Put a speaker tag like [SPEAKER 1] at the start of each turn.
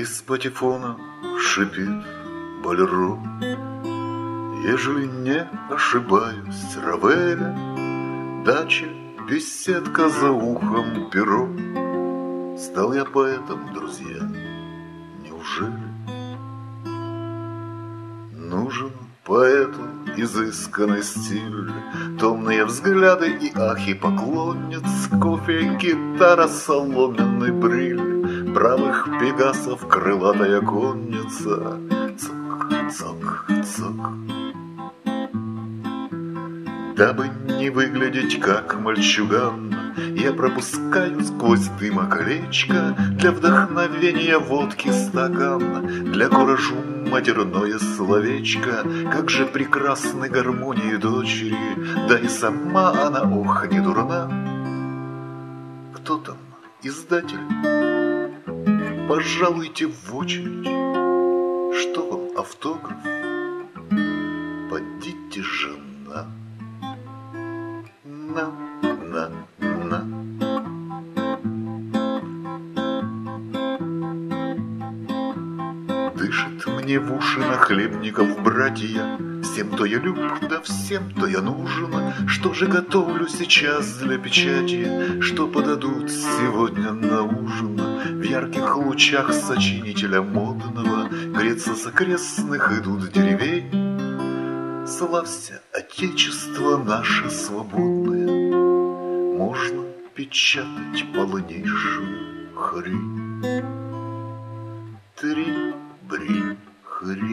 [SPEAKER 1] Из патефона шипит болеро. Ежели не ошибаюсь, Равеля, дача, беседка за ухом, перо. Стал я поэтом, друзья, неужели? Нужен поэту изысканный стиль, томные взгляды и ахи поклонниц, кофе, гитара, соломенный бриль, бравых пегасов крылатая конница. Цок, цок, цок. Дабы не выглядеть как мальчуган, я пропускаю сквозь дыма колечко, для вдохновения водки стакан, для куражу матерное словечко. Как же прекрасны гармонии дочери, да и сама она, ох, не дурна. Кто там, издатель? Пожалуйте в очередь. Что вам, автограф? Подите же на. Дышит мне в уши нахлебников братья. Всем то я люб, да всем то я нужен. Что же готовлю сейчас для печати? Что подадут сегодня на ужин? В ярких лучах сочинителя модного греться с окрестных идут деревень. Славься, Отечество наше свободное, можно печатать полнейшую хрень. Три, бри, хрень.